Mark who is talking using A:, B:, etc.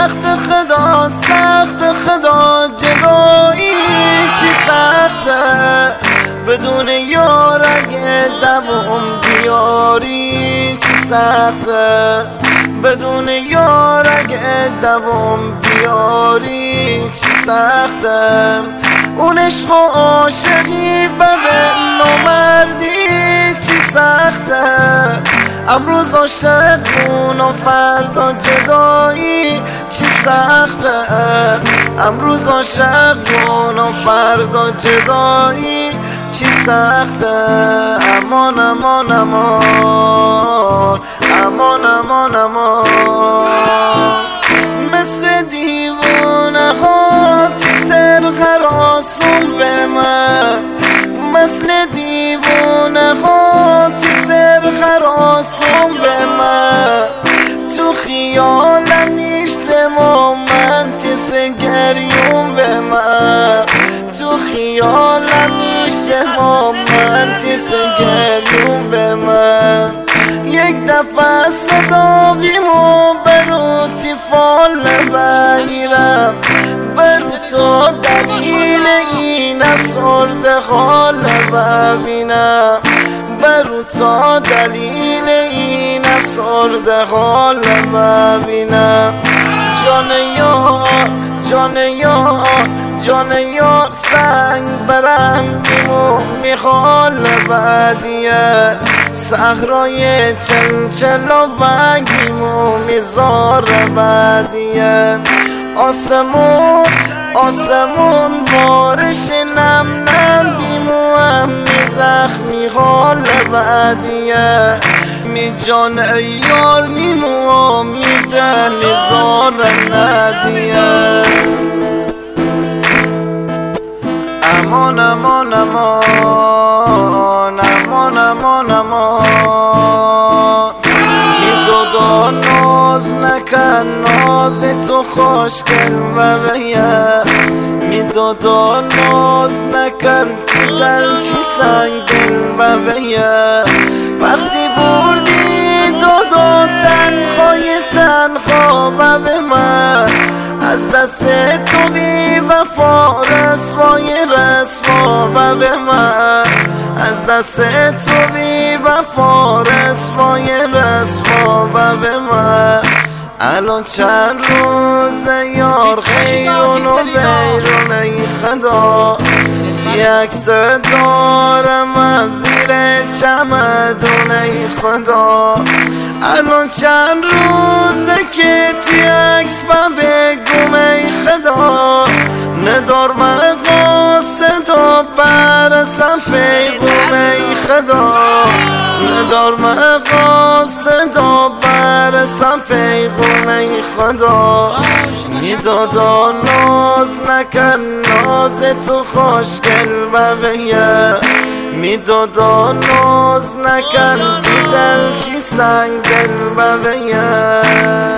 A: سخت خدا جدایی چی سخته، بدون یار اگه دوام بیاری چی سخته، بدون یار اگه دوام بیاری چی سخته. اون عشق و عاشقی به نامردی چی سخته، امروز عاشقون و فردا جدایی چی سخته، امروز عاشقون و فردا جدایی چی سخته. امان امان امان امان امان امان، مثل دیوانه ها تی سر خراسون به من، مثل دیوانه ها تی سر خراسون به من. تو خیالم نیشت من تی سگریون به من، تو خیالم نیشت من تی سگریون به من. یک دفعه صدا بیمو برو تی فال بگیرم، برو تا دلیل این افسرده حال ببینم، برو تا دلیل این افسرده حال ببینم. جان یار جان یار جان یار سنگ برنگیمو میخوال بدیه، صحرای چنچل و بگیمو میذار بدیه. آسمون بارش نم نم بیمو هم می زخمی حال بدیه، می جان ایار میمو میده نزار ندیه. امان امان امان امان امان امان، میدادا ناز نکن ناز تو خوشگل و بیه، میدادا ناز نکن تو دل چی سنگل و بیه. وقتی بردی دادا تنخوا و به من، از دست تو بی وفا رسوا و به من، از دست تو بی وفا رسوا و به من. الان چند روز یار خیرون و بیرون ای خدا، تی عکس دارم از زیر چمدون ای خدا. الان چند روزه که تی عکس با بگم ای خدا، ندار مقاصد و برسم پیغم ای خدا، ندار مقاصد و برسم پیغم ای خدا. میدادا ناز نکن ناز تو خوشگل و بیه، میدادا ناز نکن تو دل چی سنگل و بیه.